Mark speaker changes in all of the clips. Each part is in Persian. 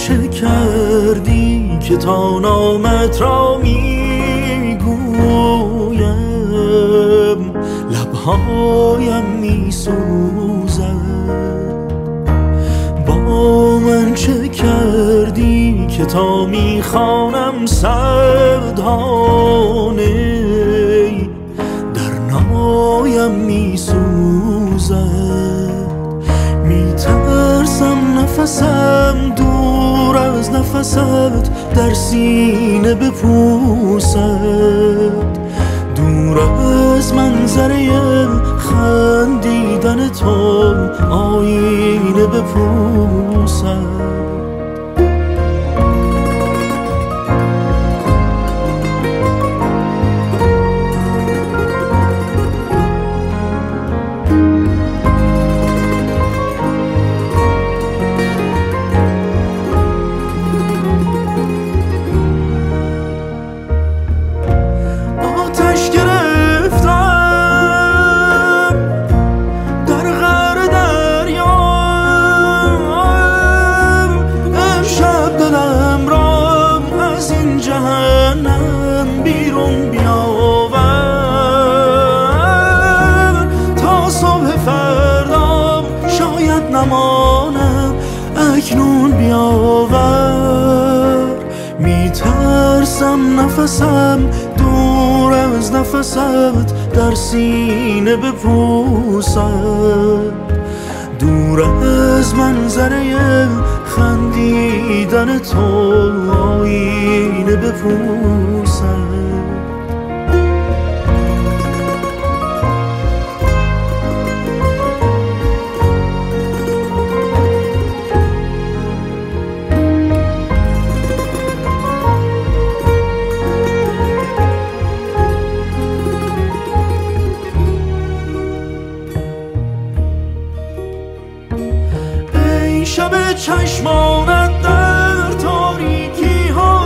Speaker 1: چه کردی که تا نامت را میگویم لبهایم میسوزد؟ با من چه کردی که تا میخوانم سردانه در نایم میسوزد؟ میترسم نفسم دور از نفست در سینه بپوسد، دور از منظره خندیدن تو آینه بپوسد. بیرون بیاور تا صبح فردا، شاید نمانم اکنون بیاور. میترسم نفسم دور از نفست در سینه بپوسد، دور از منظره خندیدن تو آینه بپوسد. شب چشمانت در تاریکی ها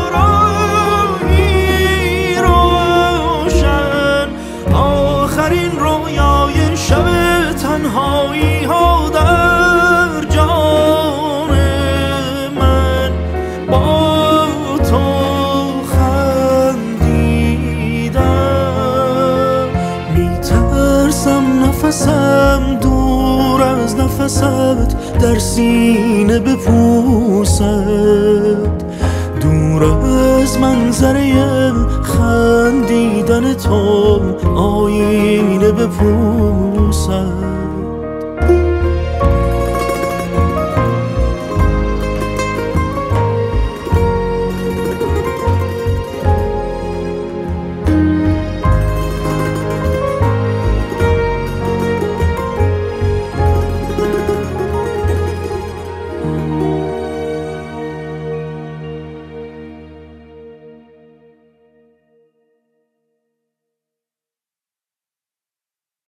Speaker 1: راهی روشن، آخرین رویای شب تنهایی ها در جان من با تو خندیدم. میترسم نفسم دور از نفست در سینه بپوسد، دور از منظره خندیدن تو آینه بپوسد.